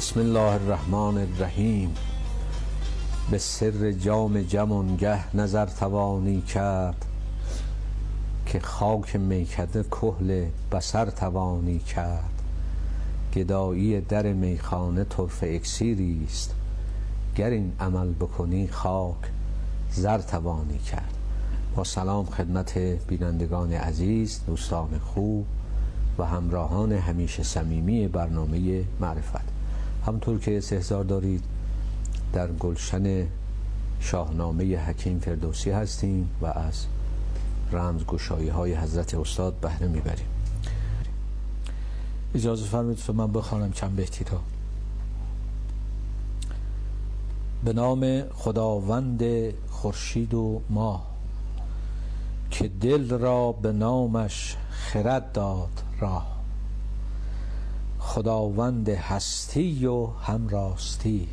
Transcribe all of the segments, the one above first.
بسم الله الرحمن الرحیم. به سر جام جمانگه نظر توانی کرد، که خاک میکده کحل بصر توانی کرد. گدایی در میخانه طرفه اکسیری است، گر این عمل بکنی خاک زر توانی کرد. با سلام خدمت بینندگان عزیز، دوستان خوب و همراهان همیشه صمیمی برنامه معرفت. همطور که استحضار دارید در گلشن شاهنامه حکیم فردوسی هستیم و از رمزگشایی های حضرت استاد بهره میبریم. اجازه فرمایید من بخوانم چند بیتی را. به نام خداوند خورشید و ماه، که دل را به نامش خرد داد راه. خداوند هستی و همراستی،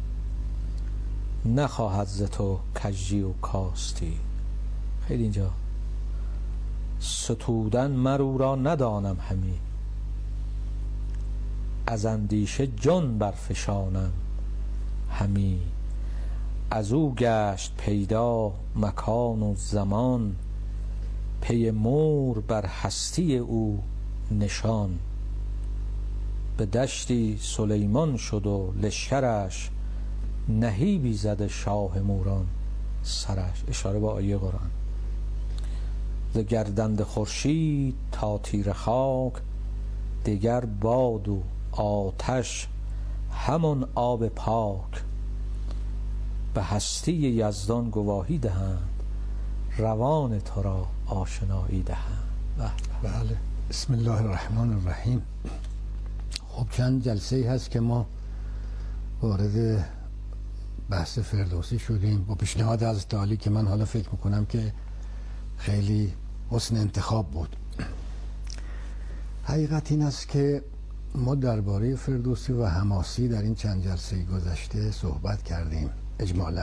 نخواهد ز تو کژی و کاستی. خیلی اینجا ستودن مرو را ندانم همی، از اندیشه جان برفشانم همی. از او گشت پیدا مکان و زمان، پی مور بر هستی او نشان. به دشتی سلیمان شد و لشکرش، نهیبی زده شاه موران سرش. اشاره با آیه قرآن. ز گردنده خورشید تا تیره خاک، دگر باد و آتش همان آب پاک. به هستی یزدان گواهی دهند، روان تو را آشنایی دهند. بله. بسم الله الرحمن الرحیم. خب چند جلسه ای هست که ما وارد بحث فردوسی شدیم با پیشنهاد از تعالی که من حالا فکر میکنم که خیلی حسن انتخاب بود. حقیقت این است که ما درباره فردوسی و حماسی در این چند جلسه گذشته صحبت کردیم اجمالاً.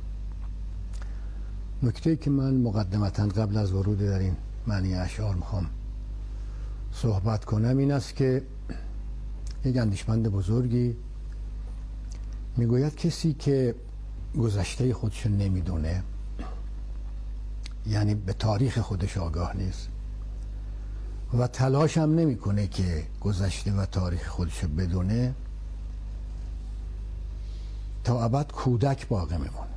نکته‌ای که من مقدمتاً قبل از ورود در این معنی اشعار میخوام صحبت کنم این است که یک اندیشمند بزرگی میگوید کسی که گذشته خودش نمیدونه، یعنی به تاریخ خودش آگاه نیست و تلاش هم نمیکنه که گذشته و تاریخ خودش بدونه، تا ابد کودک باقی میمونه.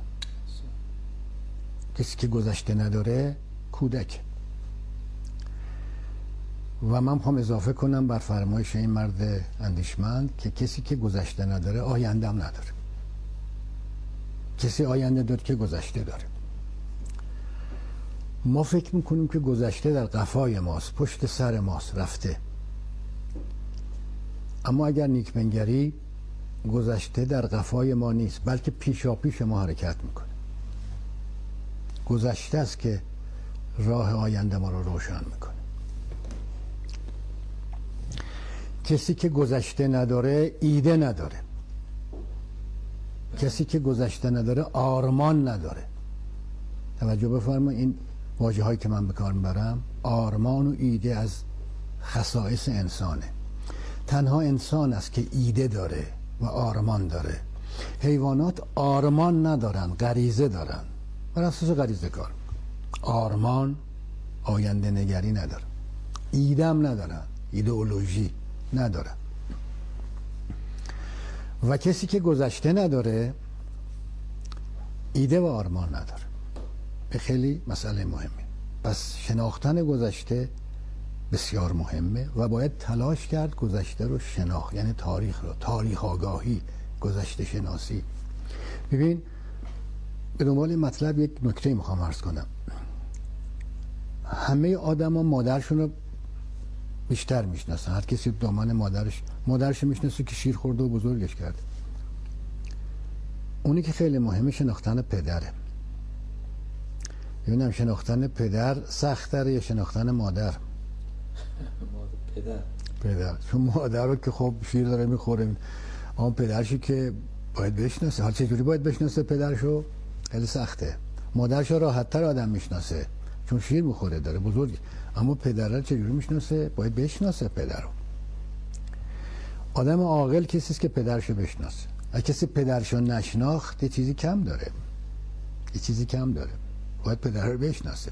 کسی که گذشته نداره کودک. و من میخوام اضافه کنم بر فرمایش این مرد اندیشمند که کسی که گذشته نداره آینده هم نداره. کسی آینده داره که گذشته داره. ما فکر میکنیم که گذشته در قفای ماست، پشت سر ماست، رفته. اما اگر نیک بنگری، گذشته در قفای ما نیست، بلکه پیشا پیش ما حرکت میکنه. گذشته است که راه آینده ما رو روشن میکنه. کسی که گذشته نداره ایده نداره. کسی که گذشته نداره آرمان نداره. توجه بفرمایید، این واژه هایی که من به کار میبرم، آرمان و ایده از خصائص انسانه. تنها انسان است که ایده داره و آرمان داره. حیوانات آرمان ندارن، غریزه دارن، بر اساس غریزه کار میکنن. آرمان، آینده نگری ندارن، ایده هم ندارن، ایدئولوژی ندارن. و کسی که گذشته نداره ایده و آرمان نداره. خیلی مسئله مهمه. پس شناختن گذشته بسیار مهمه و باید تلاش کرد گذشته رو شناخت، یعنی تاریخ رو، تاریخ آگاهی، گذشته شناسی. ببین، به دنبال این مطلب یک نکته میخوام عرض کنم. همه آدم ها مادرشون رو بیشتر میشناسن. هر کسی دامن مادرش میشناسه که شیر خورده و بزرگش کرده. اونی که خیلی مهمه شناختن پدره. ببینم شناختن پدر سخت‌تره یا شناختن مادر؟ پدر. چون مادر رو که خب شیر داره میخوره، اما پدرشی که باید بشناسه. حال چجوری باید بشناسه پدرشو؟ خیلی سخته. مادرشو راحت‌تر آدم میشناسه چون شیر میخوره، داره بزرگ. اما پدر رو چجوری میشناسه؟ باید بشناسه پدر رو. آدم عاقل کسی است که پدرشو بشناسه. اگه کسی پدرشو نشناخت یه چیزی کم داره، باید پدر رو بشناسه.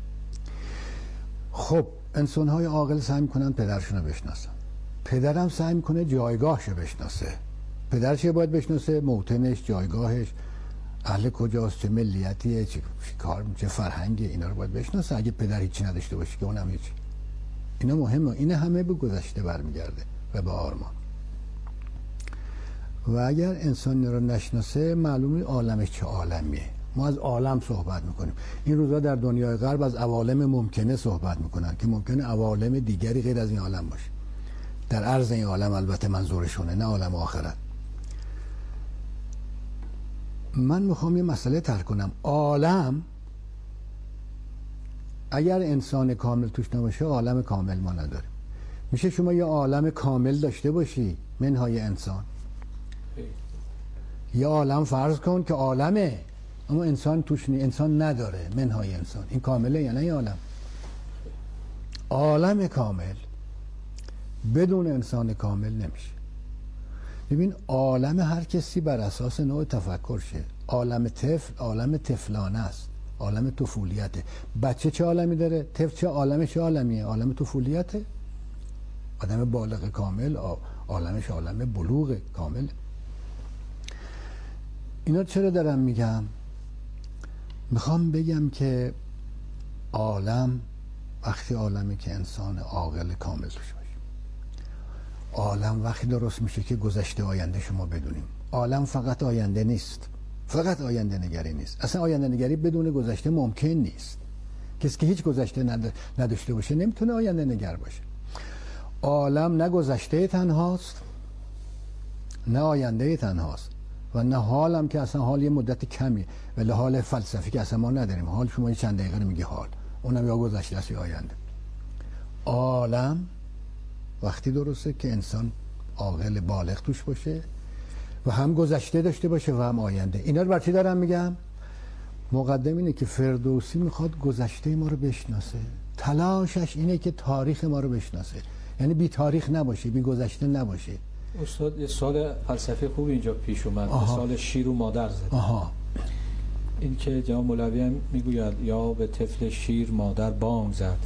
خب انسان‌های عاقل سعی میکنن پدرشون رو بشناسن، پدرم سعی میکنه جایگاهشو بشناسه. پدرش باید بشناسه، موطنش، جایگاهش، اهل کجاست، چه ملیتیه، چه کار، چه فرهنگی، اینا رو باید بشناسه. اگه پدر هیچی نداشته باشه که اونم هیچی. اینا مهمه، اینا همه به گذشته برمیگرده و به آرمان. و اگر انسان رو نشناسه معلومه عالمش چه عالمیه. ما از عالم صحبت میکنیم این روزا، در دنیای غرب از عوالم ممکنه صحبت میکنن که ممکنه عوالم دیگری غیر از این عالم باشه، در عرض این عالم البته منظورشونه، نه عالم آخرت. من میخوام یه مسئله طرح کنم. عالم اگر انسان کامل توش نباشه عالم کامل ما نداریم. میشه شما یه عالم کامل داشته باشی منهای انسان، یه عالم فرض کن که عالمه اما انسان توش انسان نداره منهای انسان، این کامله یا نه؟ یه عالم کامل بدون انسان کامل نمیشه. ببین عالم هر کسی بر اساس نوع تفکر شه. عالم طفل عالم طفلانه است، عالم طفولیته. بچه چه عالمی داره؟ طفل چه عالمش چه عالمیه؟ عالم طفولیته. آدم بالغ کامل عالمش عالم بلوغ کامل. اینا چرا دارم میگم؟ میخوام بگم که عالم وقتی عالمی که انسان عاقل کامل توش باشه. عالم وقتی درست میشه که گذشته آینده شما بدونیم. عالم فقط آینده نیست، فقط آینده نگری نیست. اصلا آینده نگری بدون گذشته ممکن نیست. کسی که هیچ گذشته نداشته باشه نمیتونه آینده نگر باشه. عالم نه گذشته تنهاست، نه آینده تنهاست، و نه حال هم که اصلا حال یه مدت کمی، ولی حال فلسفی که اصلا ما نداریم. حال شما یه چند دقیقه رو میگی حال، اونم یا گذشته است یا آینده. عالم وقتی درسته که انسان عاقل بالغ توش باشه و هم گذشته داشته باشه و هم آینده. اینا رو برچی دارم میگم؟ مقدم اینه که فردوسی میخواد گذشته ما رو بشناسه، تلاشش اینه که تاریخ ما رو بشناسه، یعنی بی تاریخ نباشه، بی گذشته نباشه. استاد یه سوال فلسفی خوب اینجا پیش اومد، مثال شیر و مادر زد. این که جناب مولوی هم میگوید یا به طفل شیر مادر بانگ زد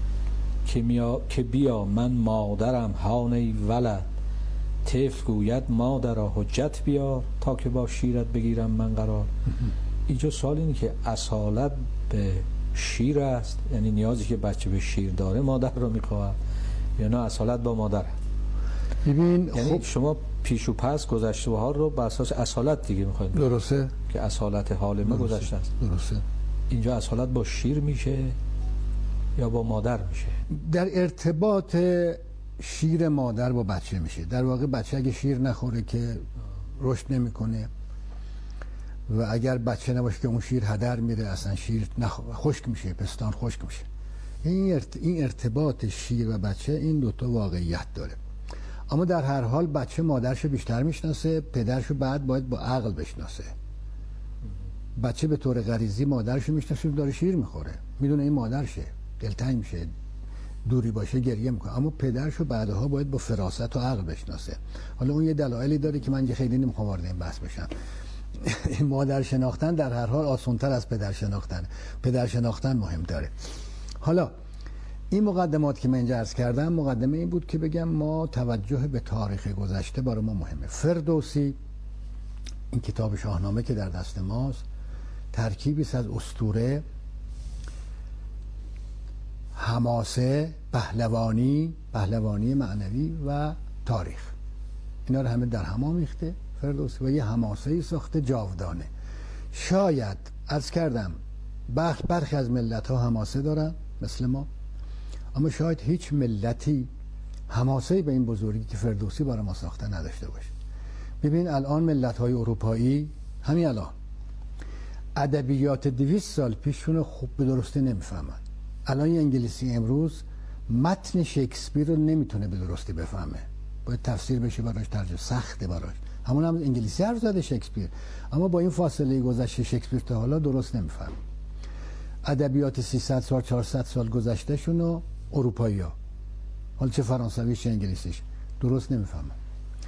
که بیا من مادرم هان ولد، طفل گوید مادرا حجت بیار تا که با شیرت بگیرم من قرار. اینجا سوال اینه که اصالت به شیر است، یعنی نیازی که بچه به شیر داره مادر رو میخواد، یا نه اصالت با مادر؟ ببین یعنی خب شما پیش و پس گذشته ها رو بر اساس اصالت دیگه میخواید. درسته که اصالت حال ما گذشته است. درسته. اینجا اصالت با شیر میشه یا با مادر میشه؟ در ارتباط شیر مادر با بچه میشه. در واقع بچه اگه شیر نخوره که رشد نمیکنه، و اگر بچه نباشه که اون شیر هدر میره، اصلا شیر خشک میشه، پستان خشک میشه. این ارتباط شیر و بچه این دوتا واقعیت داره. اما در هر حال بچه مادرشو بیشتر میشناسه، پدرشو بعد باید با عقل بشناسه. بچه به طور غریزی مادرشو میشناسه، داره شیر میخوره، میدونه این مادرشه، دلتنگ میشه، دوری باشه گریه میکنه. اما پدرشو بعدها باید با فراست و عقل بشناسه. حالا اون یه دلایلی داره که من خیلی نمیخوام وارد این بحث بشم. مادر شناختن در هر حال آسان‌تر از پدر شناختن. پدر شناختن مهم داره. حالا این مقدمات که من اینجا عرض کردم، مقدمه این بود که بگم ما توجه به تاریخ گذشته برای ما مهمه. فردوسی این کتاب شاهنامه که در دست ماست ترکیبی است از اسطوره، حماسه، پهلوانی معنوی و تاریخ. اینا رو همه در هم آمیخته فردوسی و یه حماسه‌ای ساخته جاودانه. شاید عرض کردم برخی از ملت‌ها حماسه دارن مثل ما، اما شاید هیچ ملتی حماسه‌ای به این بزرگی که فردوسی برای ما ساخته نداشته باشه. ببین الان ملت‌های اروپایی همین الان ادبیات 200 سال پیششون خوب به درستی نمیفهمن. الان یه انگلیسی امروز متن شکسپیر رو نمیتونه به درستی بفهمه، باید تفسیر بشه براش، ترجمه سخته براش. همون هم انگلیسی حرف زده شکسپیر، اما با این فاصله گذشته شکسپیر تا حالا درست نمیفهمه. ادبیات 300 سال 400 سال گذشته شونو اروپایی‌ها، حالا چه فرانسوی چه انگلیسیش، درست نمیفهمن.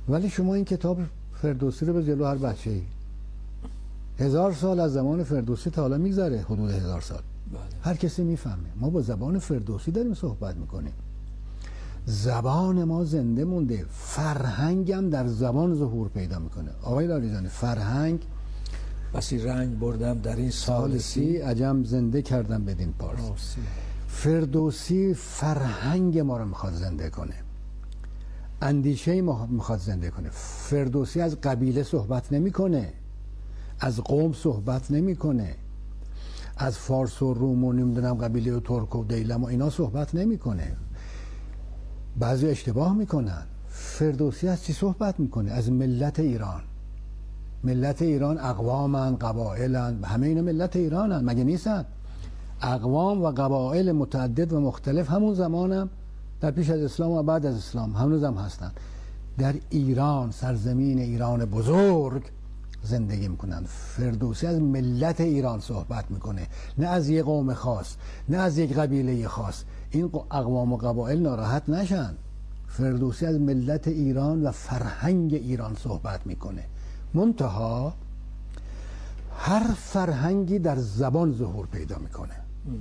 ولی شما این کتاب فردوسی رو به جلو هر بچه‌ای 1000 سال از زمان فردوسی تا حالا میگذره، حدود 1000 سال. بله. هر کسی میفهمه ما با زبان فردوسی داریم صحبت میکنیم. زبان ما زنده مونده، فرهنگم در زبان ظهور پیدا میکنه. آقای لاریجانی، فرهنگ بسی رنگ بردم در این سال سی، عجم زنده کردم بدین پارسی. فردوسی فرهنگ ما رو میخواد زنده کنه، اندیشه ما میخواد زنده کنه. فردوسی از قبیله صحبت نمیکنه، از قوم صحبت نمیکنه، از فارس و روم و نمیدونم قبیله و ترک و دیلم و اینا صحبت نمیکنه. بعضی اشتباه میکنن. فردوسی از چی صحبت میکنه؟ از ملت ایران. ملت ایران اقوامن، قبایلن، همه اینا ملت ایرانن، مگه نیستن؟ اقوام و قبایل متعدد و مختلف همون زمانم در پیش از اسلام و بعد از اسلام هنوز هم هستن. در ایران، سرزمین ایران بزرگ زندگی میکنن. فردوسی از ملت ایران صحبت میکنه، نه از یک قوم خاص، نه از یک قبیله خاص. این اقوام و قبایل ناراحت نشن. فردوسی از ملت ایران و فرهنگ ایران صحبت میکنه. منتها هر فرهنگی در زبان ظهور پیدا میکنه.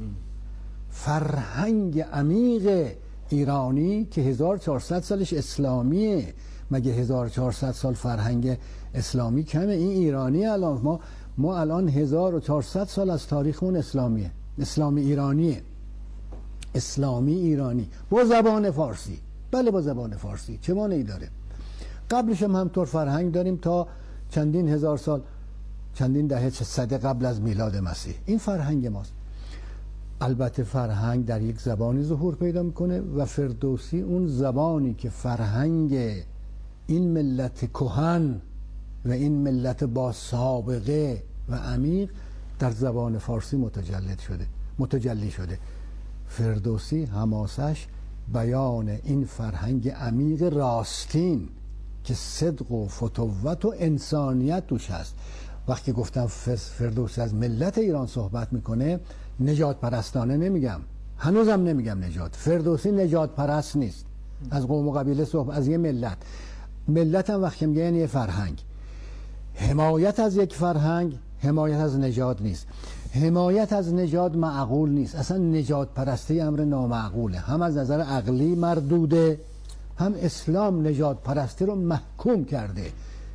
فرهنگ عمیق ایرانی که 1400 سالش اسلامیه، مگه 1400 سال فرهنگ اسلامی کمه؟ این ایرانی. الان ما الان 1400 سال از تاریخمون اسلامیه، اسلامی ایرانیه، اسلامی ایرانی با زبان فارسی. بله با زبان فارسی، چه مانعی داره؟ قبلش هم همطور فرهنگ داریم تا چندین هزار سال، چندین دهه، صده قبل از میلاد مسیح. این فرهنگ ماست. البته فرهنگ در یک زبانی ظهور پیدا میکنه و فردوسی اون زبانی که فرهنگ این ملت کهن و این ملت با سابقه و عمیق در زبان فارسی متجلی شده. فردوسی حماسش بیان این فرهنگ عمیق راستین که صدق و فتوت و انسانیت توش هست. وقتی گفتم فردوسی از ملت ایران صحبت میکنه، نجات پرستانه نمیگم، هنوزم نمیگم نجات. فردوسی نجات پرست نیست. از قوم و قبیله صحبت، از یه ملت هم وقتی میگه یعنی یه فرهنگ. حمایت از یک فرهنگ حمایت از نجات نیست. حمایت از نجات معقول نیست. اصلا نجات پرستی امر نامعقوله. هم از نظر عقلی مردوده، هم اسلام نجات پرستی رو محکوم کرده.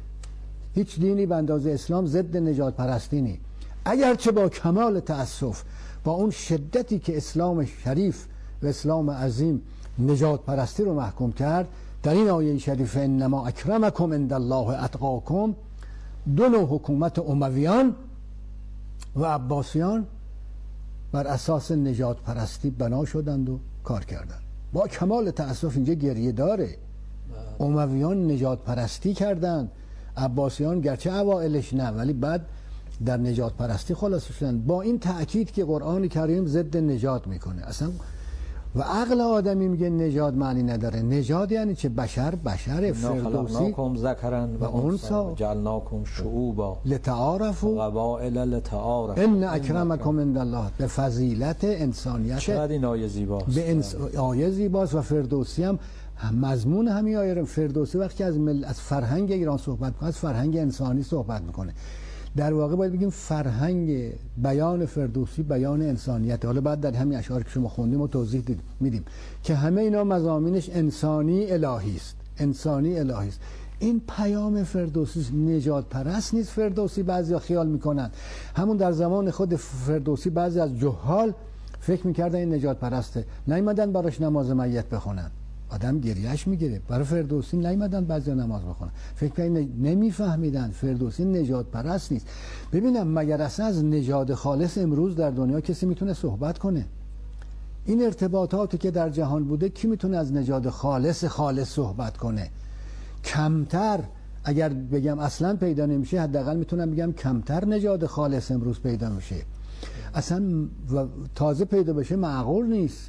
هیچ دینی به اندازه اسلام ضد نجات پرستی نیست. اگرچه با کمال تأسف، با اون شدتی که اسلام شریف و اسلام عظیم نجات پرستی رو محکوم کرد، در این آیه شریف انما اکرمکم عند الله اتقاکم، دو نوع حکومت امویان و عباسیان بر اساس نجات پرستی بنا شدند و کار کردند. با کمال تأسف اینجا گریه داره. امویان نجات پرستی کردند، عباسیان گرچه اوائلش نه ولی بعد در نجات پرستی خلاص شدن. با این تأکید که قرآن کریم ضد نجات میکنه اصلا. و عقل آدمی میگه نجات معنی نداره. نجات یعنی چه؟ بشره. فردوسی ذکرن و انثی جعلناکم شعوبا لتعارفوا قبائل لتعارفوا ان اکرمکم عند الله. به فضیلت انسانیت. چقدر این آیه زیباست. آیه زیباست. و فردوسی هم مضمون همین آیه. فردوسی وقتی از فرهنگ ایران صحبت میکنه، از فرهنگ انسانی صحبت میکنه. در واقع باید بگیم فرهنگ بیان فردوسی بیان انسانیت. حالا بعد در همین اشعار که شما خوندیم و توضیح میدیم که همه اینا مضامینش انسانی الهی است. انسانی الهی است. این پیام فردوسی نجات پرست نیست. فردوسی بعضیا خیال میکنن، همون در زمان خود فردوسی بعضی از جهال فکر میکردن این نجات پرسته، نیومدن براش نماز میت بخونن، آدم گریهش میگیره. برای فردوسی نیومدن بعضیا نماز بخونن، فکر نمیفهمیدن فردوسی نجات پرست نیست. ببینم مگر اصلا از نژاد خالص امروز در دنیا کسی میتونه صحبت کنه؟ این ارتباطاتی که در جهان بوده کی میتونه از نژاد خالص صحبت کنه؟ کمتر، اگر بگم اصلا پیدا نمیشه، حداقل میتونم بگم کمتر نژاد خالص امروز پیدا میشه. اصلا تازه پیدا بشه معقول نیست.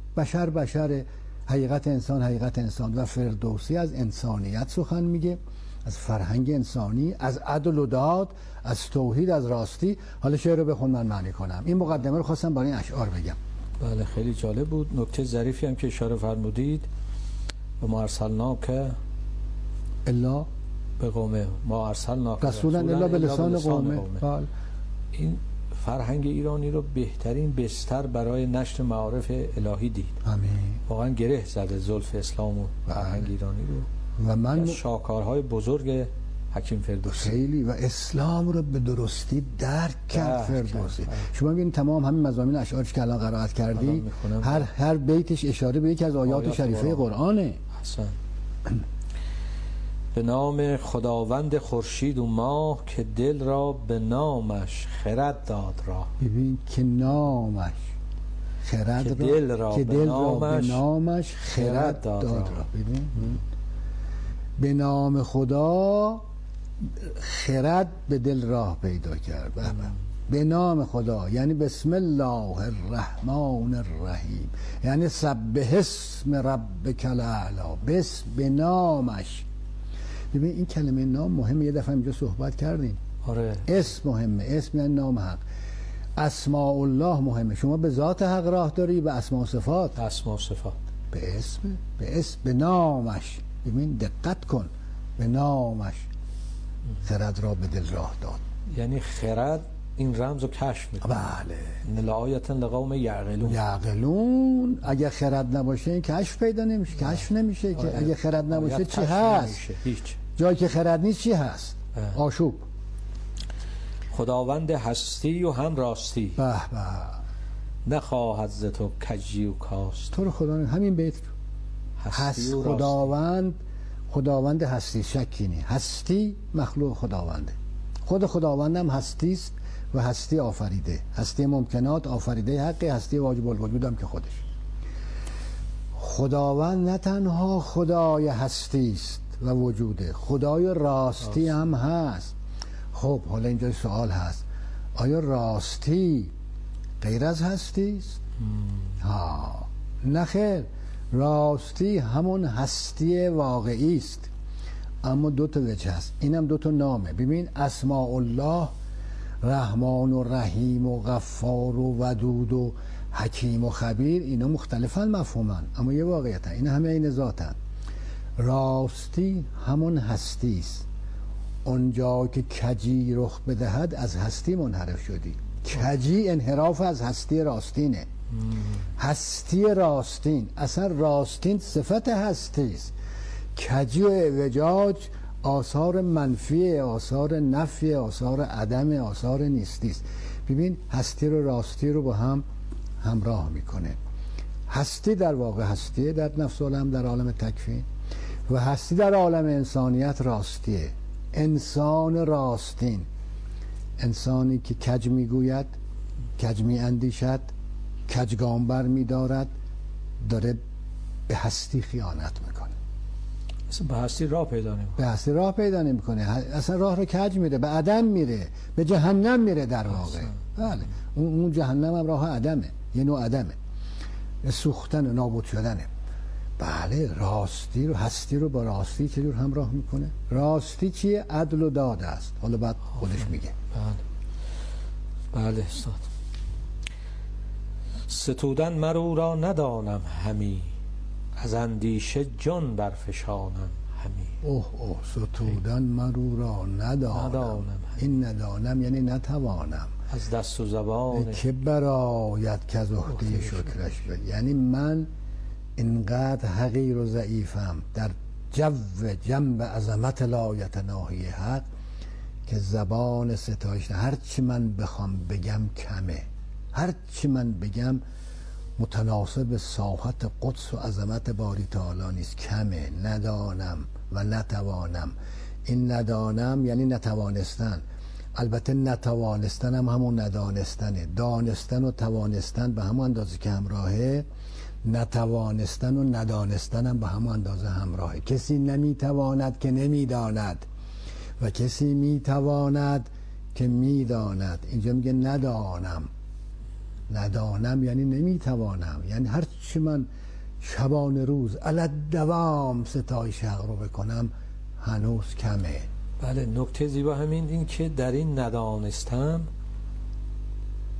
بشر حقیقت انسان. و فردوسی از انسانیت سخن میگه، از فرهنگ انسانی، از عدل و داد، از توحید، از راستی. حالا شعر رو بخون من معنی کنم. این مقدمه رو خواستم برای این اشعار بگم. بله خیلی جالب بود. نکته ظریفی هم که اشاره فرمودید. و ما ارسلناک الا به قومه ما ارسلنا رسولا الا به لسان قومه. این فرهنگ ایرانی رو بهترین بستر برای نشر معارف الهی دید. آمین. واقعا گره زده زلف اسلام و فرهنگ ایرانی رو و من شاهکارهای بزرگ حکیم فردوسی خیلی و اسلام رو به درستی درک کرد فردوسی. شما ببینید تمام همین مضامین اشعارش که الان قرائت کردی هر بیتش اشاره به یکی از آیات شریفه قرآنه. حسن. به نام خداوند خورشید و ماه که دل را به نامش خرد داد راه. ببین که نامش خرد که دل را به نامش خرد داد راه. ببین به نام خدا خرد به دل راه پیدا کرد. به نام خدا یعنی بسم الله الرحمن الرحیم، یعنی سبح اسم ربک الاعلی، بس به نامش. ببین این کلمه نام مهمه، یه دفعه اینجا صحبت کردیم. آره. اسم مهمه، اسم یعنی نام حق. اسماء الله مهمه، شما به ذات حق راه داری، به اسماء و صفات. اسماء و صفات به اسم به نامش. ببین دقت کن، به نامش خرد را به دل راه داد. یعنی خرد این رمز رو کشف میکنه. بله. لآیة لقوم یعقلون. اگه خرد نباشه این کشف پیدا نمیشه، کشف نمیشه که اگه خرد نباشه چی هست؟ هیچ. جایی که خرد نیست چی هست؟ آشوب. خداوند هستی و هم راستی، به به، نخواهد ز تو کجی و کاست. تو رو خدا همین بیت هستی و خداوند هستی، شکی نی. هستی مخلوق خداونده، خود خداوندم هستی است و هستی آفریده، هستی ممکنات آفریده حقی، هستی واجب الوجود هم که خودش. خداوند نه تنها خدای هستی است و وجوده، خدای راستی هم هست. خب حالا اینجا سوال هست، آیا راستی غیر از هستی است؟ نه خیر، راستی همون هستی واقعی است، اما دو تا وجه هست، اینم دو تا نامه. ببین اسماء الله رحمان و رحیم و غفار و ودود و حکیم و خبیر، اینا مختلفن مفهومن اما یه واقعیتن، اینا همه این ذاتن. راستی همون هستی است، اونجا که کجی رخ بدهد از هستی منحرف شدی. کجی انحراف از هستی راستینه. هستی راستین، اصلا راستین صفت هستی است. کجی و اعوجاج آثار منفی، آثار نفی، آثار عدم، آثار نیستی است. ببین هستی رو راستی رو با هم همراه میکنه. هستی در واقع هستیه در نفس عالم، در عالم تکوین، و هستی در عالم انسانیت راستیه. انسان راستین، انسانی که کج میگوید، کج میاندیشد، کج گام بر میدارد، داره به هستی خیانت میکنه. اصلا به هستی راه پیدا نمیکنه. به هستی راه پیدا نمیکنه، اصلا راه رو کج میره، به عدم میره، به جهنم میره در واقع. بله، اون جهنم هم راه عدمه، یه نوع عدمه، سوختن و نابود شدنه. بله، راستی رو، هستی رو با راستی چجور همراه میکنه؟ راستی چیه؟ عدل و داد است. حالا بعد خودش میگه. بله استاد. ستودن مرو را ندانم همی، از اندیشه جان برفشانم همی. اوه ستودن مرو را ندانم. این ندانم یعنی نتوانم، از دست و زبان که براید که از عهده شکرش به. یعنی من اینقدر حقیر و ضعیفم در جنب عظمت لایتناهی حق که زبان ستایش، هرچی من بخوام بگم کمه، هرچی من بگم متناسب ساحت قدس و عظمت باری تعالی نیست، کمه. ندانم و نتوانم. این ندانم یعنی نتوانستن، البته نتوانستن هم همون ندانستنه. دانستن و توانستن به همون اندازه که همراهه، نتوانستن و ندانستن هم به همون اندازه همراهه. کسی نمیتواند که نمیداند و کسی میتواند که میداند. اینجا میگه ندانم. ندانم یعنی نمیتوانم، یعنی هر چی من شبانه روز علت دوام ستایش حق رو بکنم هنوز کمه. بله، نکته زیبا همین این که در این ندانستم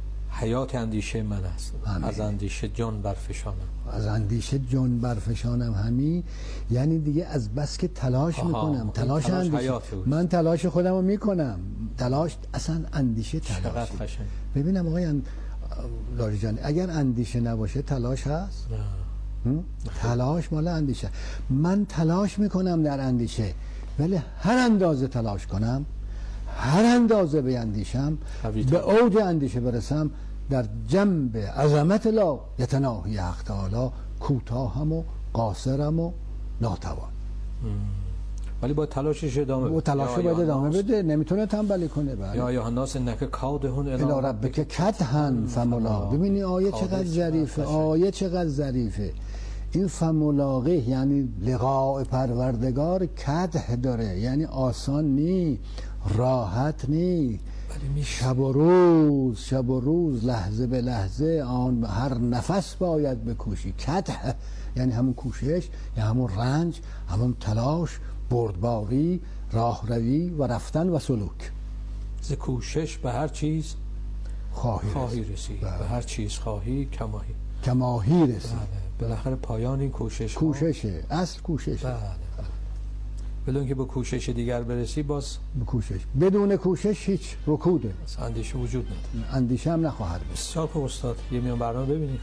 حیات اندیشه من است. از اندیشه جان برفشانم. از اندیشه جان برفشانم همی، یعنی دیگه از بس که تلاش میکنم، تلاش اندیشه، من تلاش خودم رو میکنم، تلاش اصلا اندیشه تلاش. ببینم آقای لاریجانی، اگر اندیشه نباشه تلاش هست؟ نه. تلاش مال اندیشه. من تلاش میکنم در اندیشه، ولی هر اندازه تلاش کنم، هر اندازه بیندیشم، به اوج اندیشه برسم، در جنب عظمت لا یتناهی حق تعالی کوتاهم و قاصرم و ناتوان. ولی با تلاشش ادامه بده. با تلاش باید ادامه بده، نمیتونه تنبلی کنه. بله. یا ایها الناس انک کادحون الی ربک کدحا فملا. ببینی آیه چقدر ظریفه، آیه چقدر ظریفه. این فملاقه یعنی لقاء پروردگار کدح داره، یعنی آسان نی، راحت نی، شب و روز لحظه به لحظه آن هر نفس باید بکوشی. کدح یعنی همون کوشش، یا همون رنج، همون تلاش، بردباری، راهروی و رفتن و سلوک. ز کوشش به هر چیز خواهی رسید. به هر چیز خواهی کماهی رسید. بالاخره پایان این کوششه، اصل کوششه. بله. بدون که به کوشش دیگر برسی، باز به کوشش، بدون کوشش هیچ رکوده، اندیشه وجود نداره، اندیشه هم نخواهد بود. بسیار خوب استاد، یه میان برنامه ببینیم.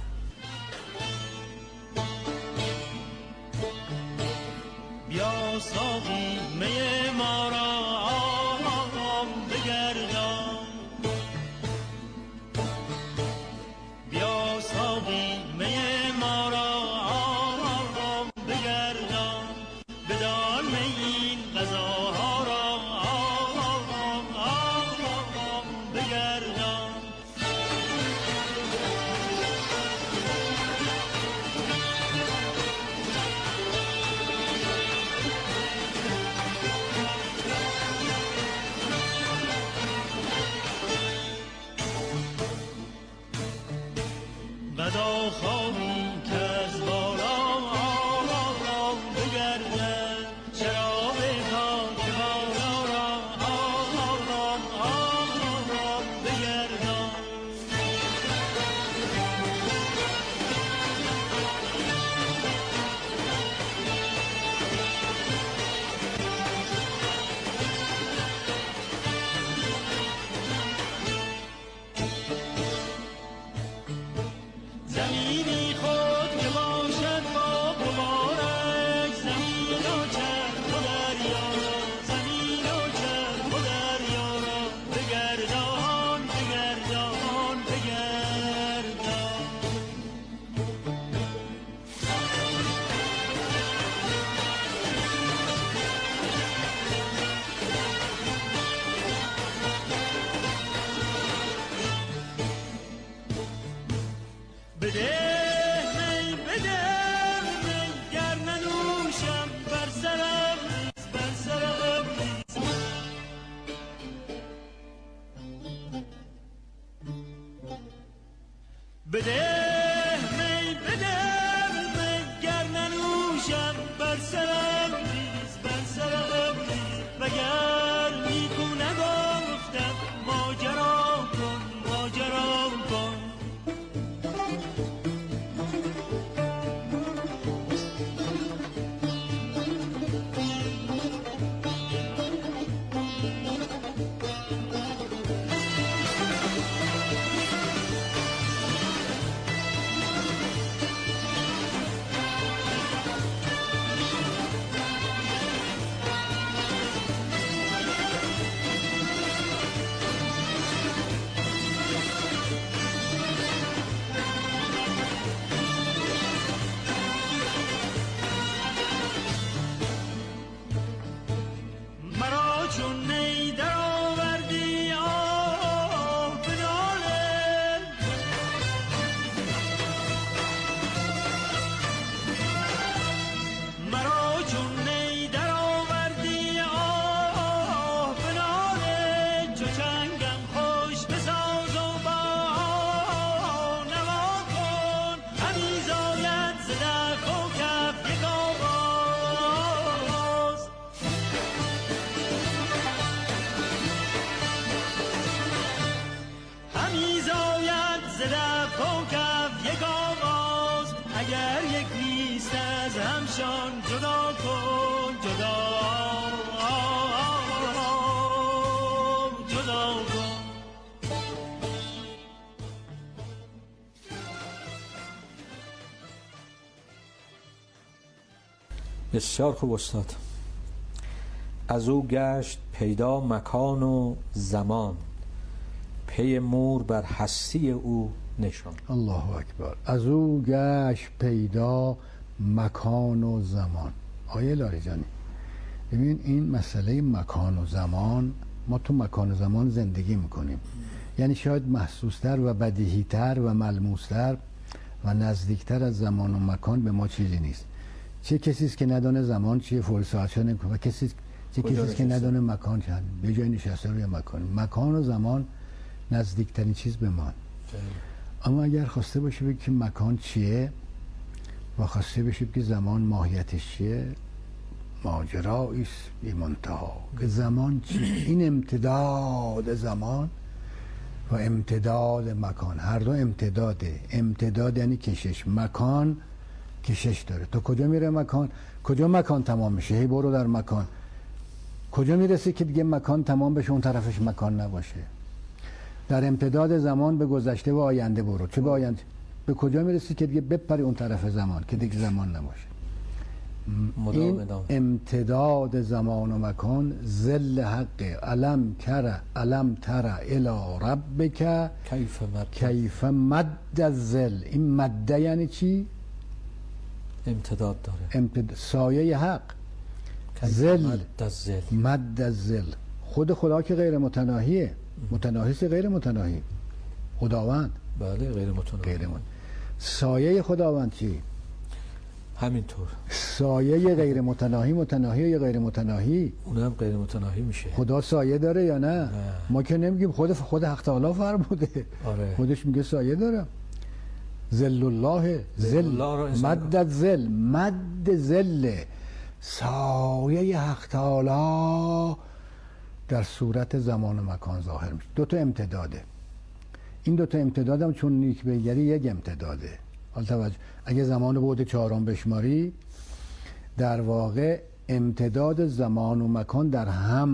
بیا ساقی می ما را بگردان، بیا ساقی می ما را بگردان، بدان می این غذاها را بگردان. غذا خواهی که از بالا بگردد، شراب پاک بالا را بگردان. زمینی خود که باشد با مبارک، زمین و چرخ و دریا را، زمین و چرخ و دریا را بگردان، بگردان، بگردان. بده می، بده می، گر ننوشم بر سرم ریز، بر سرم ریز. بده می، بده می، گر ننوشم بر سرم ریز، بر سرم ریز. وگر نیکو نگفتم ماجرا کن، ماجرا کن. همشان جدا کن جدا کن. بسیار خوب استاد. از او گشت پیدا مکان و زمان، پی مور بر هستی او نشان. الله اکبر. از او گشت پیدا مکان و زمان. آیه لاریجانی ببین این مسئله مکان و زمان، ما تو مکان و زمان زندگی میکنیم، یعنی شاید محسوستر و بدیهیتر و ملموستر و نزدیکتر از زمان و مکان به ما چیزی نیست. چه کسیست که ندانه زمان چیه فوری ساعت شد نمیکنه و چه کسیست که ندانه مکان چند به جای نشسته روی مکان و زمان نزدیکترین چیز به ما. اما اگر خواسته باشه بگی که مکان چیه و خواسته باشه که زمان ماهیتش چیه، ماجرایی است بی منتها که زمان چیه. این امتداد زمان و امتداد مکان، هر دو امتداده. امتداد یعنی کشش، مکان کشش داره. تو کجا میره مکان؟ کجا مکان تمام میشه؟ هی برو در مکان. کجا میرسی که دیگه مکان تمام بشه اون طرفش مکان نباشه؟ در امتداد زمان به گذشته و آینده برو. چه به آینده؟ به کجا میرسی که دیگه بپری اون طرف زمان که دیگه زمان نباشه؟ این امتداد زمان و مکان ظل حق. علم تر الی ربک کیف مد الظل. این مده یعنی چی؟ امتداد داره. سایه حق. ظل مد الظل. خود خدا که غیر متناهیه. متناهیست غیر متناهی؟ خداوند. بله غیر متناهی. سایه خداوند چی؟ همینطور. سایه غیر متناهی متناهی یا غیر متناهی؟ اونم غیر متناهی میشه. خدا سایه داره یا نه؟ ما که نمیگیم، خود حق تعالی فرموده. آره. خودش میگه سایه داره. ذل الله ذل مد الذل مد ذل. سایه حق تعالی در صورت زمان و مکان ظاهر میشه. دو تا امتداده. این دو تا امتداد هم چون نیک بگری یک امتداده. حالا توجه، اگه زمان بعد چهارم بشماری در واقع امتداد زمان و مکان در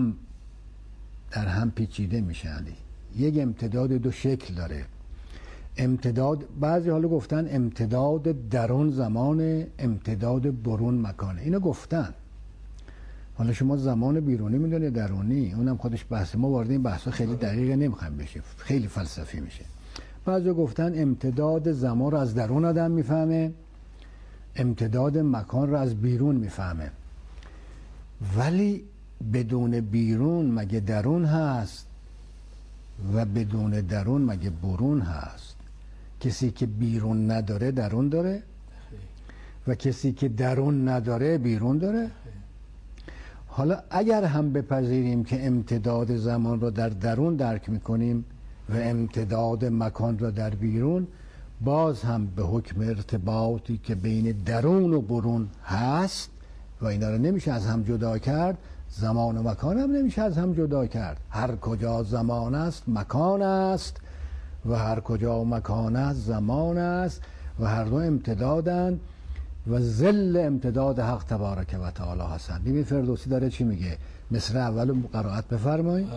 هم پیچیده میشن. یک امتداد دو شکل داره. امتداد بعضی حالا گفتن امتداد درون زمان، امتداد برون مکانه. اینو گفتن. حالا شما زمان بیرونی میدونه درونی، اونم خودش بحث. ما وارد این بحثا خیلی دقیق نمیخوایم بشیم، خیلی فلسفی میشه. بعضی گفتن امتداد زمان رو از درون آدم میفهمه، امتداد مکان رو از بیرون میفهمه. ولی بدون بیرون مگه درون هست؟ و بدون درون مگه برون هست؟ کسی که بیرون نداره درون داره و کسی که درون نداره بیرون داره. حالا اگر هم بپذیریم که امتداد زمان رو در درون درک میکنیم و امتداد مکان رو در بیرون، باز هم به حکم ارتباطی که بین درون و برون هست و اینا رو نمیشه از هم جدا کرد، زمان و مکان هم نمیشه از هم جدا کرد. هر کجا زمان است مکان است و هر کجا مکان است زمان است و هر دو امتدادن و ظل امتداد حق تبارک و تعالی هستند. ببین فردوسی داره چی میگه؟ مصرع اول قرائت بفرمایید.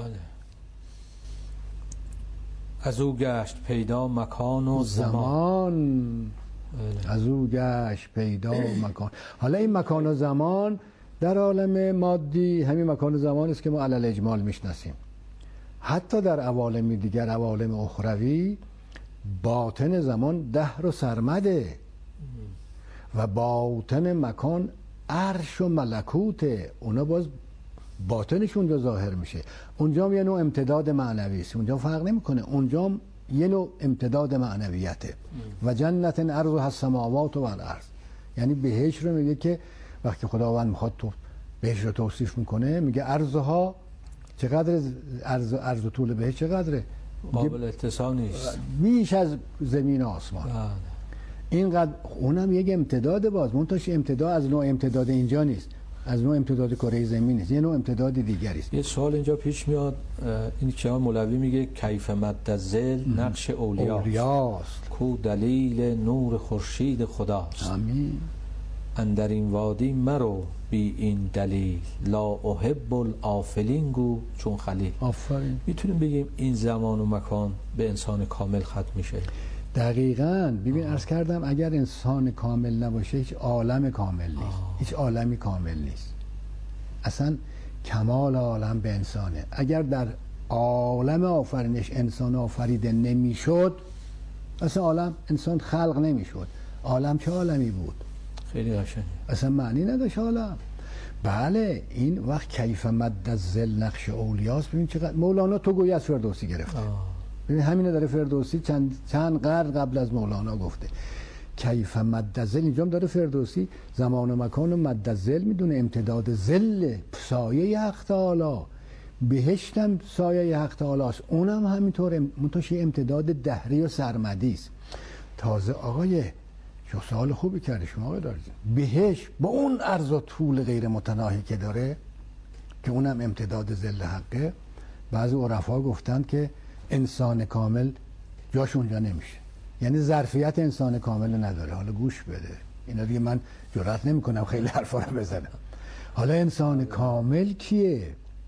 از او گشت پیدا مکان و زمان. از او گشت پیدا مکان. حالا این مکان و زمان در عالم مادی همین مکان و زمان است که ما علل اجمال میشناسیم. حتی در عوالم دیگر، عوالم اخروی، باطن زمان دهر و سرمده و باطن مکان عرش و ملکوته. اونا باز باطنش اونجا ظاهر میشه. اونجا هم یه نوع امتداد معنوی است. اونجا فرق نمیکنه. اونجا هم یه نوع امتداد معنویته. و جنت ارضها السماوات و الارض. یعنی بهشت رو میگه که وقتی خداوند میخواد تو بهشت رو توصیف میکنه میگه ارضها چقدر، عرض و طول بهشت چقدره؟ قابل اتصال نیست، بیش از زمین و آسمان. اینقدر. اونم یک امتداد. باز منتش امتداد از نوع امتداد اینجا نیست، از نوع امتداد کره زمین نیست، یه نوع امتداد دیگری است. یه سوال اینجا پیش میاد. این که مولوی میگه کیف مد الظل نقش اولیاست کو دلیل نور خورشید خداست. آمین. اندر این وادی مرو بی این دلیل، لا احب الافلین گو چون خلیل. آفرین. میتونیم بگیم این زمان و مکان به انسان کامل ختم میشه؟ دقیقاً. ببین عرض کردم اگر انسان کامل نباشه هیچ عالم کامل نیست. هیچ عالمی کامل نیست. اصلا کمال عالم به انسانه. اگر در عالم آفرینش انسان آفریده نمیشد، اصلا عالم انسان خلق نمیشد. عالم چه عالمی بود؟ خیلی قشنگه. اصلا معنی نداشت عالم. بله این وقت کیف مد الظل نقش اولیاست. ببین چقدر مولانا تو گویی از فردوسی گرفته. ببین همینه داره فردوسی چند قرن قبل از مولانا گفته. کیف مد الظل، اینجا هم داره فردوسی زمان و مکان و مد الظل میدونه، امتداد ظل سایه حق تعالی. بهشتم سایه حق تعالی است، اونم همینطوره، منتشی امتداد دهری و سرمدی است. تازه آقای چه سوال خوبی کردی شما آقای دارزی، بهشت با اون عرض و طول غیر متناهی که داره که اونم امتداد ظل حقه، بعضی عرفا گفتند که انسان کامل جاش اونجا نمیشه، یعنی ظرفیت انسان کامل نداره. حالا گوش بده، اینا دیگه من جرئت نمیکنم خیلی حرفا رو بزنم. حالا انسان کامل کیه؟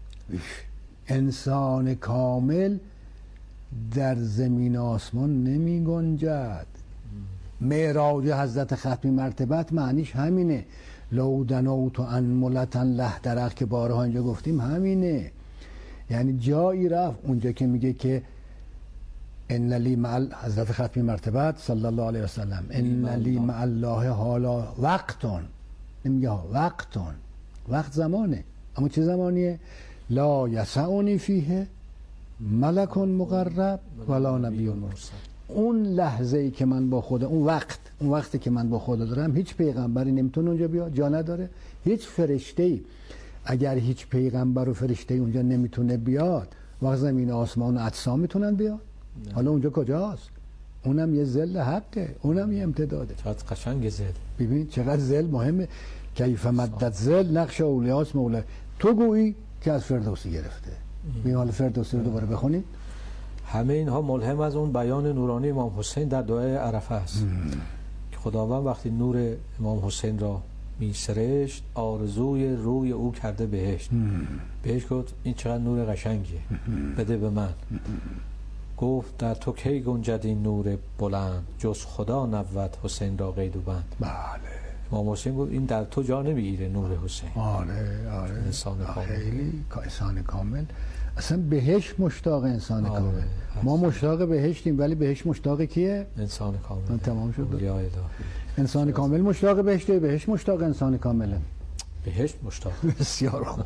انسان کامل در زمین آسمان نمی گنجد. معراج حضرت ختمی مرتبت معنیش همینه. لو دنوت انملتن له درخت که بارها اینجا گفتیم همینه. یعنی جایی رفت اونجا که میگه که ان لی مع حضرت ختمی مرتبت صلی الله علیه وسلم ان لی مع الله حالا وقتون، نمیگه وقتون، وقت زمانه، اما چه زمانیه؟ لا یسعنی فیه ملک مقرب ولا نبی مرسل. اون لحظه ای که من با خدا، اون وقتی که من با خدا دارم، هیچ پیغمبری نمیتونه اونجا بیاد، جا نداره. هیچ فرشته‌ای، اگر هیچ پیغمبر و فرشته‌ای اونجا نمیتونه بیاد، وقت زمین آسمان و اجسام میتونن بیاد؟ حالا اونجا کجاست؟ اونم یه ظل حقه، اونم یه امتداده. چقدر قشنگ ظل. ببین چقدر ظل مهمه. کیف مدت ظل نقش اولیاست مولا. تو گویی که از فردوسی گرفته. ببین حالا فردوسی رو دوباره بخونید. همه اینها ملهم از اون بیان نورانی امام حسین در دعای عرفه است که خداوند وقتی نور امام حسین را میسرشت، آرزوی روی او کرده بهشت. بهش گفت این چقدر نور قشنگیه، بده به من. گفت در تو کی گنجد این نور بلند، جز خدا نبود حسین را قید و بند. بله. امام حسین گفت این در تو جا نمیگیره نور حسین. آره انسان کامل. خیلی انسان کامل. اصلا بهشت مشتاق انسان کامل. ما مشتاق بهشتیم، ولی بهشت مشتاق کیه؟ انسان کامل. تمام شد. اولیاء الهی. انسان کامل مشتاق بهشته، بهشت مشتاق انسان کامله. بهشت مشتاق. بسیار خوب.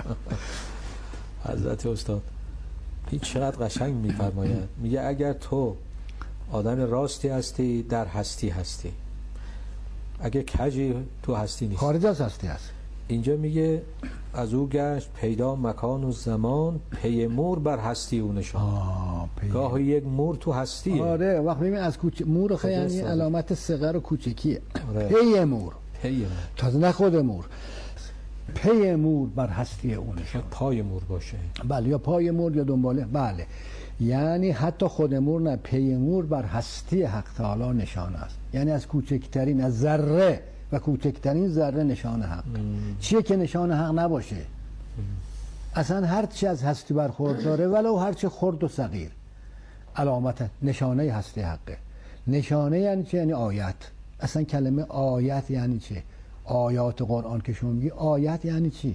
حضرت استاد این چقدر قشنگ میفرماید، میگه اگر تو آدم راستی هستی در هستی هستی، اگه کجی تو هستی نیست، خارج از هستی هست. اینجا میگه از او گشت پیدا مکان و زمان، پی مور بر هستی او نشان. گاهی یک مور تو هستیه. آره وقت ببین از مور خیلی یعنی علامت صغر و کوچکیه. آره. پی مور تازه نه خود مور، پی مور بر هستی او نشان. پای مور باشه. بله، یا پای مور یا دنباله. بله، یعنی حتی خود مور نه، پی مور بر هستی حق تعالی نشان است. یعنی از کوچکترین، از ذره و کوچکترین ذره نشان حق. چیه که نشان حق نباشه؟ اصلا هر چی از هستی برخورداره، ولو هر چی خرد و صغیر، علامت نشانه هستی حقه. نشانه یعنی چه؟ یعنی آیت. اصلا کلمه آیت یعنی چه؟ آیات قرآن که شما میگی آیت یعنی چی؟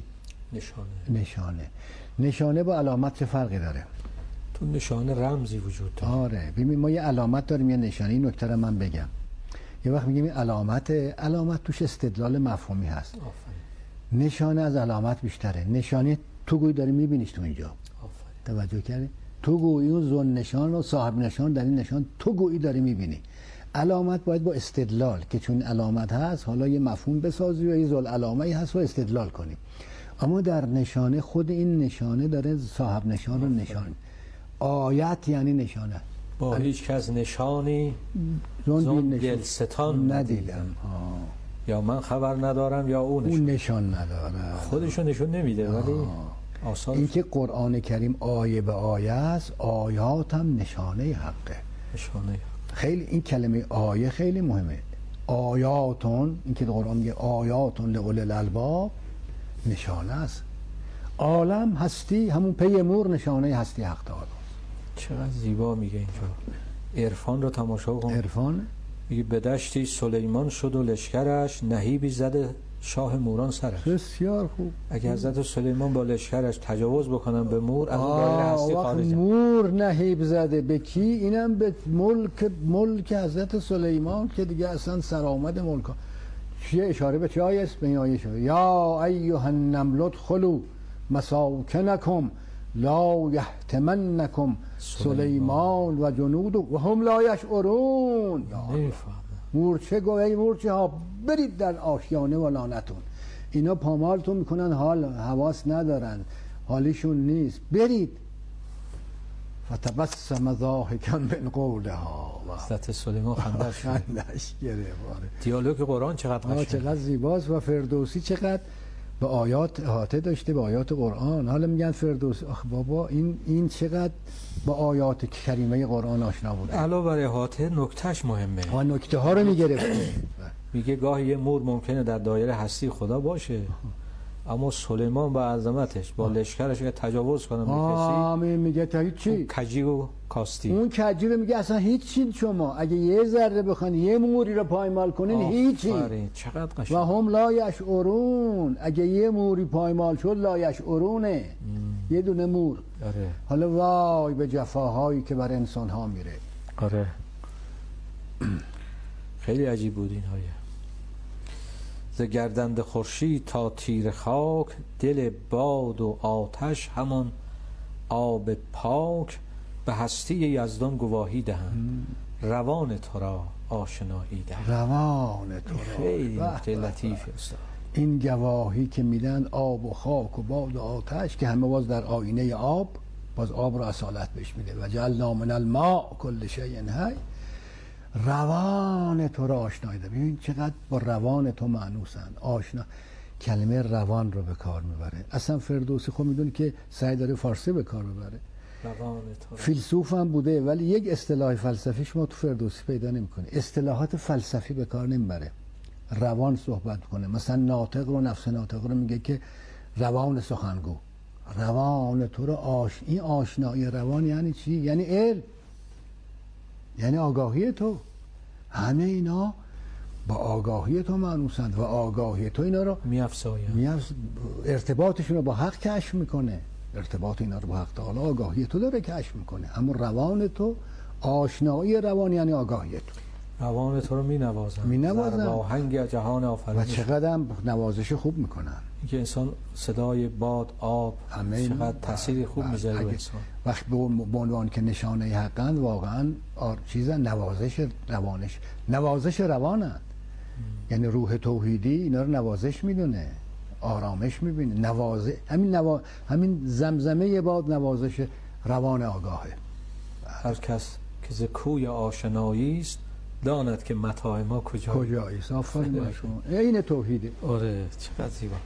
نشانه با علامت چه فرقی داره؟ تو نشانه رمزی وجود داره. آره ببین ما یه علامت داریم یه نشانه. این نکته رو من بگم. یه وقت میگیم این علامت توش استدلال مفهومی هست. آفرین. نشانه از علامت بیشتره. نشانه تو گویی داری میبینیش تو اینجا. آفرین. توجه کردی؟ تو گویی اون زون نشان و صاحب نشان در این نشان تو گویی داری میبینی. علامت باید با استدلال، که چون علامت هست حالا یه مفهوم بسازی و یه ذل علامه‌ای هست و استدلال کنیم. اما در نشانه خود این نشانه داره صاحب نشان رو نشان. آیت یعنی نشانه. با هیچ کس نشانی زون دلستان ندیدم. یا من خبر ندارم یا اون نشان نداره، خودشو نشون نمیده. ولی آثار این که قرآن کریم آیه به آیه است، آیات هم نشانه حقه. نشانه. خیلی این کلمه آیه خیلی مهمه. آیاتون، این که قرآن میگه آیاتون لأولی الالباب، نشانه است. عالم هستی، همون پی مور نشانه هستی حق تعالی. چقدر زیبا میگه اینجا. عرفان رو تماشا کن. عرفان میگه به دشتی سلیمان شد و لشکرش، نهیبی زده شاه موران سرش. بسیار خوب. اگه حضرت سلیمان با لشکرش تجاوز بکنن به مور، از اون دایره هستی خارجن. مور نهیب زده به کی؟ اینم به ملک حضرت سلیمان که دیگه اصلا سرآمد ملک. چیه اشاره به چه آیه است؟ به این آیه شده یا ایها النمل ادخلوا مساکنکم لا یحتمنکم سلیمان و جنود و هم لا یشعرون. مور چه گوهی مورچه ها برید در آشیانه و لعنتون. اینا پامالتون میکنن، حال حواس ندارن، حالیشون نیست، برید. فتبسم ضاحکا من قولها. حضرت سلیمان خندش گرفت. دیالوگ قرآن چقدر قشنگه، چقدر زیباست. و فردوسی چقدر به آیات احاطه داشته، به آیات قرآن. حالا میگن فردوسی، آخ بابا این چقدر با آیات کریمه قرآن آشنا بود. علاوه بر احاطه نکتهش مهمه. نکته ها رو میگرفت. میگه گاهی یه مور ممکنه در دایره هستی خدا باشه، اما سلیمان با عظمتش با لشکرش که تجاوز کنه به کسی، میگه تا هیچی، کجی و کاستی. اون کجی رو میگه اصلا هیچی. شما اگه یه ذره بخواید یه موری رو پایمال کنین هیچی. چقدر قشنگ. و هم لا یشعرون، اگه یه موری پایمال شد لا یشعرونه. یه دونه مور. آره. حالا وای به جفاهایی که بر انسان ها میره. آره. خیلی عجیب بود این آیه. ز گردنده خورشید تا تیر خاک، دل باد و آتش همان آب پاک، به هستی یزدان گواهی دهند، روان تو را آشنایی دهند. روان تو را. خیلی نکته لطیفی است. این گواهی که میدن آب و خاک و باد و آتش که همه باز در آینه آب، باز آب را اصالت بهش میده. و جعلنا من الماء کل شیء حی. روان تو را آشنایی ده. ببین چقدر با روان تو معنوسن. آشنا کلمه روان رو به کار میبره. اصلا فردوسی خب میدونه که سعی داره فارسی به کار ببره. روان تو فیلسوف هم بوده، ولی یک اصطلاح فلسفی شما تو فردوسی پیدا نمیکنه. اصطلاحات فلسفی به کار نمیبره، روان صحبت کنه. مثلا ناطق رو، نفس ناطق رو میگه که روان سخنگو. روان تو رو این آشنایی روان یعنی چی؟ یعنی علم، یعنی آگاهی تو. همه اینا با آگاهی تو معنوسند و آگاهی تو اینا رو میافزاید، ارتباطشون رو با حق کشف میکنه. ارتباط اینا رو با حق تعالی آگاهی تو داره کشف میکنه. اما روان تو، آشنایی روان یعنی آگاهی تو. روان تو رو مینوازن در آهنگ جهان آفرینش. و چقدر نوازش خوب میکنن. اینکه انسان صدای باد، آب چقدر تأثیر خوب میذاره رو انسان. وقت به عنوان که نشانه حقن، واقعا چیزا نوازش روانند. یعنی روح توحیدی اینا رو نوازش میدونه، آرامش میبینه. همین زمزمه باد نوازش روان آگاهه. هر کس که ز کوی آشنایی است، داند که متاع ما کجاییست. آفرین بر شما. این توحیده. آره چقدر زیبا.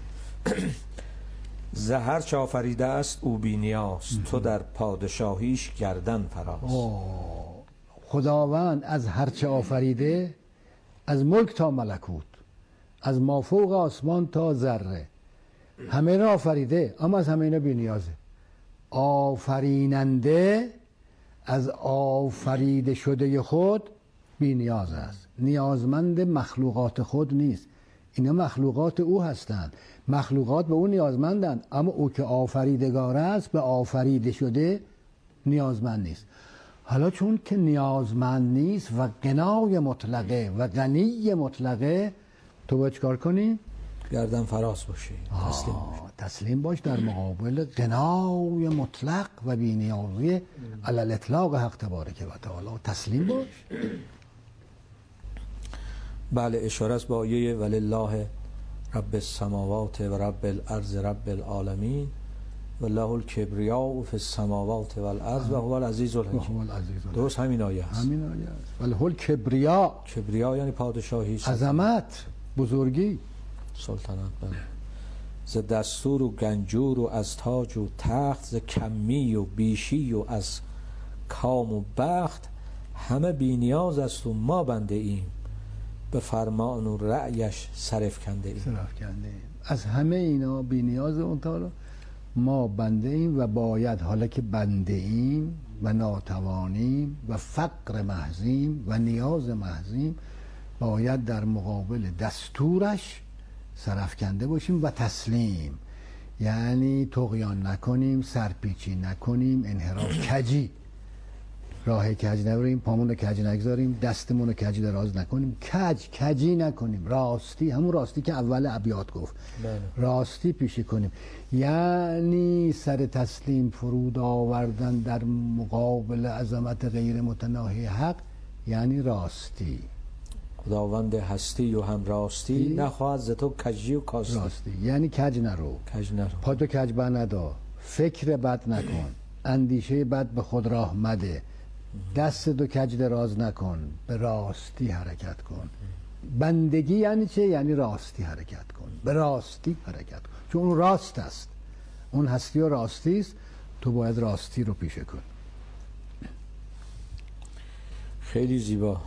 زهر چه آفریده است او بی نیاز، تو در پادشاهیش گردن فراز. خداوند از هر چه آفریده، از ملک تا ملکوت، از مافوق آسمان تا ذره، همه را آفریده، اما از همه اینا بی نیازه. آفریننده از آفریده شده خود بی نیاز است. نیازمند مخلوقات خود نیست. اینا مخلوقات او هستند. مخلوقات به او نیازمندند، اما او که آفریدگار است به آفریده شده نیازمند نیست. حالا چون که نیازمند نیست و غنای مطلقه و غنی مطلقه، تو باید چکار کنی؟ گردن فراز باشی، تسلیم باش در مقابل غنای مطلق و بی‌نیازی علی الاطلاق حق تبارک و تعالی. تسلیم باش. بله، اشاره است با آیه ولله رب السماوات و رب الارض رب العالمین و له الکبریاء فی السماوات و الارض و هو العزیز الحکیم. درست همین آیه است. همین آیه است. وله الکبریاء، کبریا یعنی پادشاهی، عظمت، بزرگی، سلطنت. بله. ز دستور و گنجور و از تاج و تخت، ز کمی و بیشی و از کام و بخت، همه بی نیاز است و ما بنده ایم به فرمان و رأیش سرفکنده ایم. از همه اینا بی نیاز اون تعالی ما بنده ایم و باید، حالا که بنده ایم و ناتوانیم و فقر محضیم و نیاز محضیم، باید در مقابل دستورش سرفکنده باشیم و تسلیم. یعنی طغیان نکنیم، سرپیچی نکنیم، انحراف، کجی، راه کج نبریم، پامون رو کج نگذاریم، دستمون رو کج دراز نکنیم، کجی نکنیم، راستی، همون راستی که اول ابیات گفت، راستی پیشه کنیم. یعنی سر تسلیم فرود آوردن در مقابل عظمت غیر متناهی حق، یعنی راستی. خداوند هستی و هم راستی، نخواهد ز تو کجی و کاستی. راستی یعنی کج نرو، پاتو کج بر ندا، فکر بد نکن، اندیشه بد به خود راه مده، دست دو کج دراز نکن، به راستی حرکت کن. بندگی یعنی چه؟ یعنی راستی حرکت کن، به راستی حرکت کن، چون اون راست است، اون هستی و راستی است، تو باید راستی رو پیشه کن. خیلی زیبا.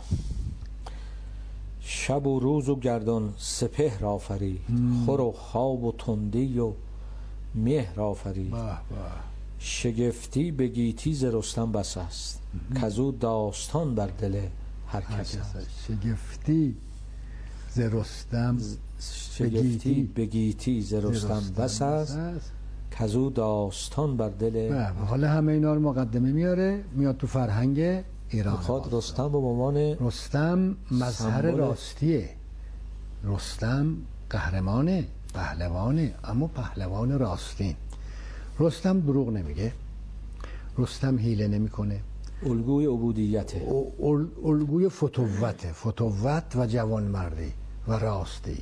شب و روز و گردان سپهر آفرید، خور و خواب و تندی و مهر آفرید. شگفتی به گیتی ز رستم بس است، کزو داستان بر دل هر کس است. شگفتی ز رستم، شگفتی به گیتی ز رستم بس است، کزو داستان بر دل. حالا همه اینا رو مقدمه میاره، میاد تو فرهنگ ایران. خود رستم به عنوان رستم مظهر راستیه، رستم قهرمانه، پهلوانه، اما پهلوان راستین. رستم دروغ نمیگه، رستم حیله نمیکنه، الگوی عبودیته، الگوی فتوت و جوانمردی و راستی.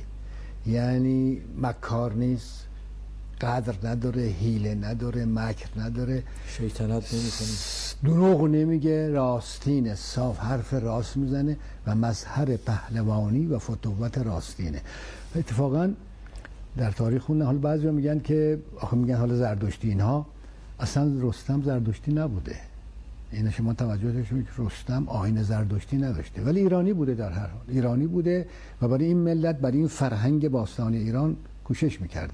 یعنی مکار نیست، قدر نداره، حیله نداره، مکر نداره، شیطنت نمیکنه، دروغ نمیگه، راستینه، صاف حرف راست میزنه و مظهر پهلوانی و فتوت راستینه. اتفاقا در تاریخ خونه، حالا بعضیا میگن که آخه میگن حالا زردشتی، اینها اصلا رستم زردشتی نبوده. اینا شما توجه داشته باشید که رستم آیین زردشتی نداشته، ولی ایرانی بوده، در هر حال ایرانی بوده و برای این ملت، برای این فرهنگ باستانی ایران کوشش میکرده.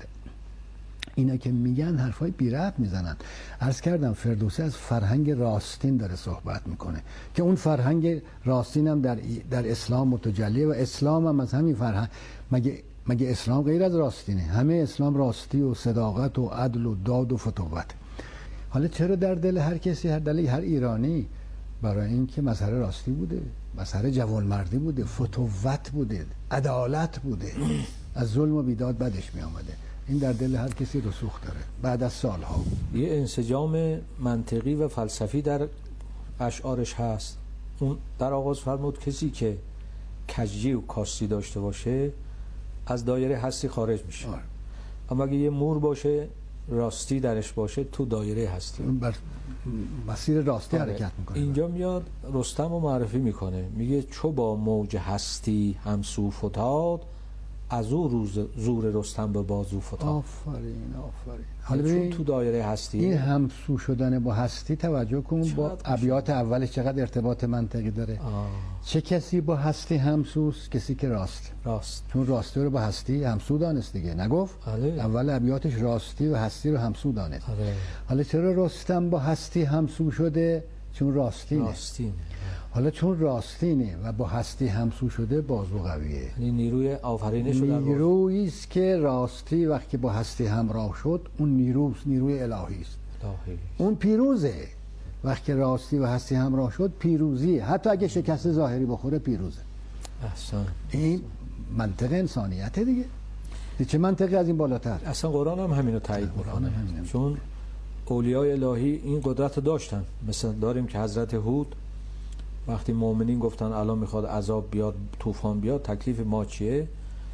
اینا که میگن حرفای بی ربط میزنن. عرض کردم فردوسی از فرهنگ راستین داره صحبت میکنه که اون فرهنگ راستین هم در اسلام متجلیه و اسلام هم از همین فرهنگ. مگه اسلام غیر از راستینه؟ همه اسلام راستی و صداقت و عدل و داد و فتوت. حالا چرا در دل هر کسی، هر دل هر ایرانی؟ برای اینکه مظهر راستی بوده، مظهر جوانمردی بوده، فتوت بوده، عدالت بوده، از ظلم و بیداد بدش می آمده. این در دل هر کسی رسوخ داره بعد از سالها. یه انسجام منطقی و فلسفی در اشعارش هست. اون در آغاز فرمود کسی که کجی و کاستی داشته باشه از دایره هستی خارج میشه. اما اگه یه مور باشه، راستی درش باشه، تو دایره هستی، بر مسیر راستی حرکت میکنه. اینجا میاد رستم رو معرفی میکنه، میگه چو با موج هستی همسو فتاد، از او زور رستم به بازو فتاد. آفرین. حالا چون تو دایره هستی، این همسو شدن با هستی، توجه کن با ابیات اولش چقدر ارتباط منطقی داره. چه کسی با هستی همسوست؟ کسی که راست، چون راستی رو با هستی همسو دانست دیگه، نگفت؟ اول ابیاتش راستی و هستی رو همسو دانست. حالا چرا رستم با هستی همسو شده؟ چون راستینه. حالا چون راستینه و با هستی همسو شده، بازو قویه. یعنی نیروی آفرینش رو در نیرویی است که راستی وقتی با هستی همراه شد، اون نیروی الهی است. اون پیروزه. وقتی راستی و هستی همراه شد، پیروزیه. حتی اگه شکست ظاهری بخوره، پیروزه. احسن. این منطق انسانیته دیگه. چه منطقی از این بالاتر؟ اصلا قرآن هم همینو تایید میکنه، چون اولیای الهی این قدرت داشتن. مثلا داریم که حضرت هود وقتی مؤمنین گفتن الان میخواد عذاب بیاد، طوفان بیاد، تکلیف ما چیه؟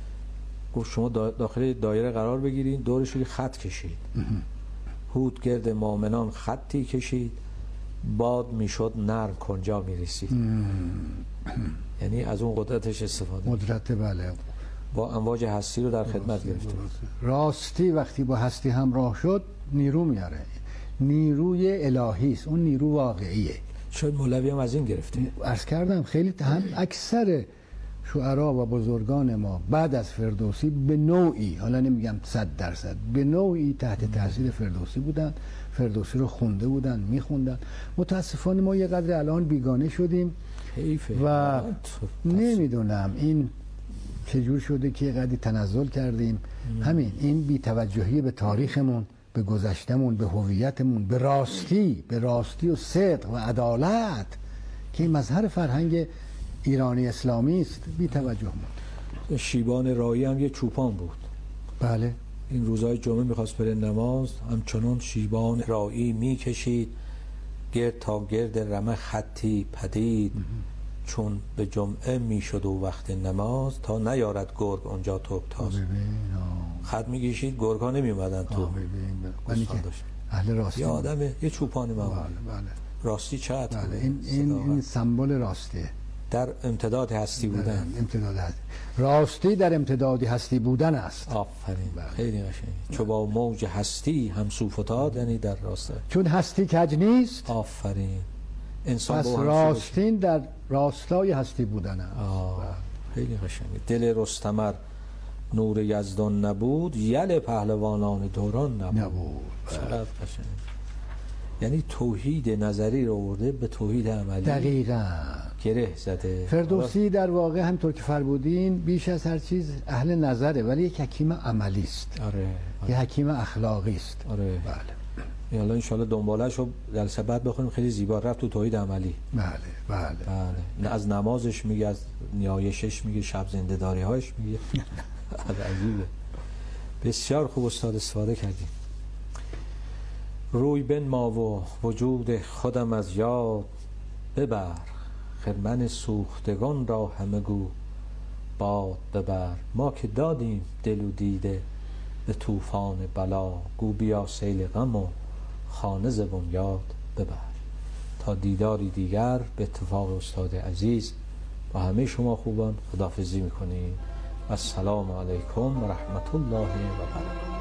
گفت شما داخل دایره قرار بگیرین، دورش رو خط کشید. هود گرد مؤمنان خطی کشید، باد میشد نرم کنجا میرسید. یعنی از اون قدرتش استفاده. قدرت بله. با امواج هستی رو در خدمت گرفته. راستی وقتی با هستی همراه شد، نیرو میاره. نیروی الهی است، اون نیرو واقعیه. شاید مولوی هم از این گرفته. عرض کردم خیلی هم اکثر شعرا و بزرگان ما بعد از فردوسی به نوعی، حالا نمیگم 100%، به نوعی تحت تاثیر فردوسی بودن، فردوسی رو خونده بودن، میخوندن. متاسفانه ما یه قدر الان بیگانه شدیم و نمیدونم این چجور شده که یه قدری تنزل کردیم. همین این بی‌توجهی به تاریخمون، به گذشتمون، به هویتمون، به راستی و صدق و عدالت که این مظهر فرهنگ ایرانی اسلامی است، بی توجه بود. شیبان رایی هم یه چوپان بود. بله. این روزهای جمعه میخواست بره نماز، همچنان شیبان رایی میکشید گرد تا گرد رمه خطی پدید، چون به جمعه میشد و وقت نماز، تا نیارد گرگ اونجا توپ تاز. خط میکشید، گرگ ها نمیومدن تو. اهل راستی یه آدمه، یه چوپان معمولی. بله. راستی چقدر بله. این سمبل راسته در امتداد هستی بودن. راستی در امتداد هستی بودن است. آفرین. خیلی قشنگ. چو با موج هستی هم سو فتاد، یعنی در راسته. چون هستی کج نیست. آفرین. انسان پس راستین در راستای هستی بودن است. خیلی قشنگه. دل رستمر نور یزدان نبود، یل پهلوانان دوران نبود. چقدر قشنگ. یعنی توحید نظری رو آورده به توحید عملی. دقیقاً گره زده. فردوسی در واقع همطور که فرمودین بیش از هر چیز اهل نظره، ولی یک حکیم عملی است. آره. یک حکیم اخلاقی است. آره. بله. حالا ان شاءالله دنباله‌اش رو جلسه بعد بخونیم. خیلی زیبا رفت تو توحید عملی. بله. از نمازش میگه، از نیایشش میگه، شب زنده داری‌هاش میگه. عجیبه. بسیار خوب استاد استفاده کردیم. روی بنما و وجود خودم از یاد ببر، خرمن سوختگان را همه گو باد ببر. ما که دادیم دل و دیده به طوفان بلا، گو بیا سیل غم و خانه ز بنیاد ببر. تا دیداری دیگر به اتفاق استاد عزیز با همه شما خوبان خداحافظی میکنیم. السلام علیکم و رحمت الله و برکاته.